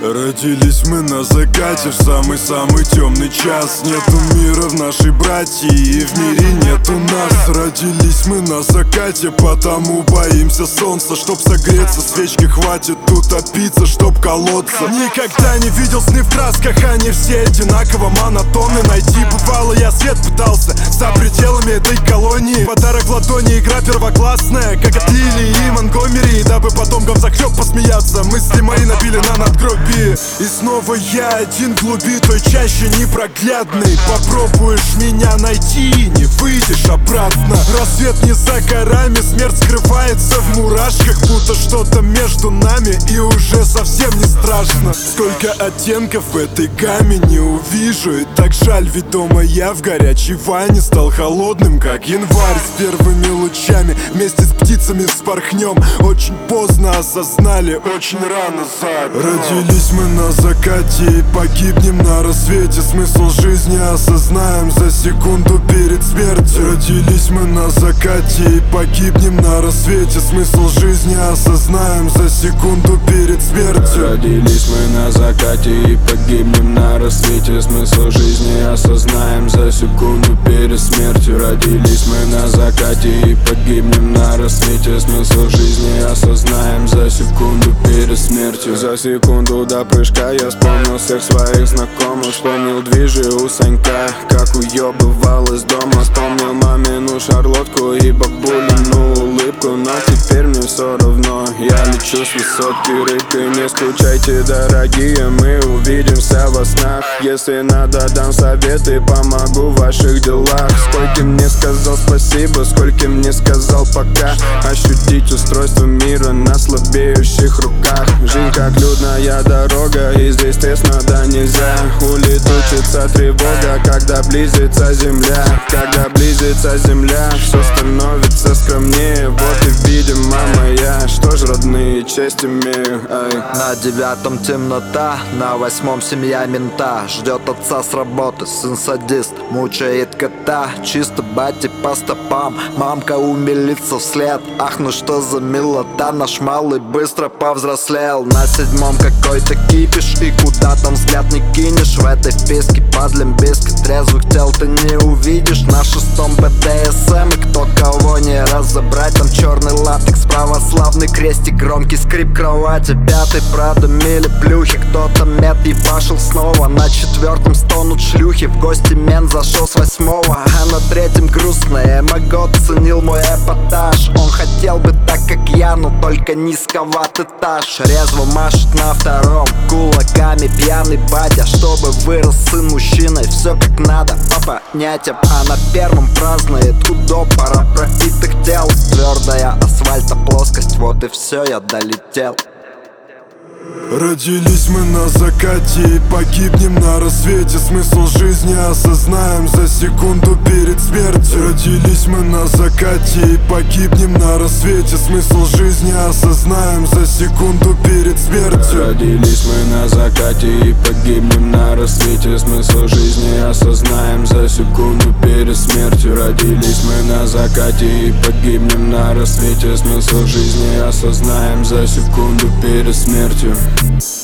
Родились мы на закате в самый-самый темный час. Нету мира в нашей братье и в мире нету нас. Родились мы на закате, потому боимся солнца. Чтоб согреться, свечки хватит утопиться, чтоб колоться. Никогда не видел сны в красках, они все одинаково монотонны. Найти бывало я свет пытался за пределами этой колонии. Подарок в ладони, игра первоклассная, как от Лилии и Монгомери. Дабы потомкам захлеб посмеяться, мысли мои набили на надгробие. И снова я один в глуби той чаще непроглядной. Попробуешь меня найти, не выйдешь обратно. Рассвет не за горами, смерть скрывается в мурашках. Будто что-то между нами и уже совсем не страшно. Сколько оттенков в этой гамме не увижу. И так жаль, ведь дома я в горячей ванне стал холодным, как январь. С первыми лучами вместе с птицами вспорхнем. Очень поздно осознали, очень рано Родились мы на закате и погибнем на рассвете. Смысл жизни осознаем за секунду перед смертью. Родились мы на закате и погибнем на рассвете. Смысл жизни осознаем за секунду перед смертью. Родились мы на закате и погибнем на рассвете. Смысл жизни осознаем за секунду перед смертью. Родились мы на закате и погибнем на рассвете. Смысл жизни осознаем за секунду перед смертью. За секунду до прыжка я вспомнил всех своих знакомых. Вспомнил движи у Санька, как уебывал из дома. Вспомнил мамину шарлотку и бабулину улыбку. Но теперь мне все равно, я лечу с высотки рыбкой. Не скучайте, дорогие, мы увидимся во снах. Если надо, дам советы, помогу в ваших делах. Скольким мне сказал спасибо, скольким мне сказал пока. Ощутить устройство мира на слабеющих руках. Жизнь как людная дорога, и здесь тесно да нельзя. Улетучится тревога, когда близится земля. Когда близится земля, все становится скромнее. Вот и видимо моя, что ж, родные, честь имею. На 9-м темнота, на 8-м семья мента. Ждет отца с работы, сын садист, мучает кота. Чисто бати по стопам, мамка умилится вслед. Ах, ну что за милота, наш малый быстро повзрослел. На 7-м какой-то кипиш, и куда там взгляд не кинешь. В этой вписке под лимбиски трезвых тел ты не увидишь. На 6-м БДСМ, и кто кого не разобрать. Там черный латекс, православный крестик, громкий скрип кровати. 5-й Прадо, мили плюхи, кто-то мед ебашил снова. На 4-м стонут шлюхи, в гости мент зашел с 8-го. А на 3-м грустная Эмагот ценил мой эпатаж. Он хотел бы так, как я, но только низковат этаж. Резво машет на 2-м, кулаками пьяный батя. Чтобы вырос сын мужчиной, все как надо по понятиям. А на 1-м празднует худо, пара пропитых тел. Твердая асфальта плоскость, вот и все, я долетел. Родились мы на закате и погибнем на рассвете. Смысл жизни осознаем за секунду перед смертью. Родились мы на закате и погибнем на рассвете. Смысл жизни осознаем за секунду перед смертью. Родились мы на закате и погибнем на рассвете. Смысл жизни осознаем за секунду перед смертью. Родились мы на закате и погибнем на рассвете. Смысл жизни осознаем за секунду перед смертью.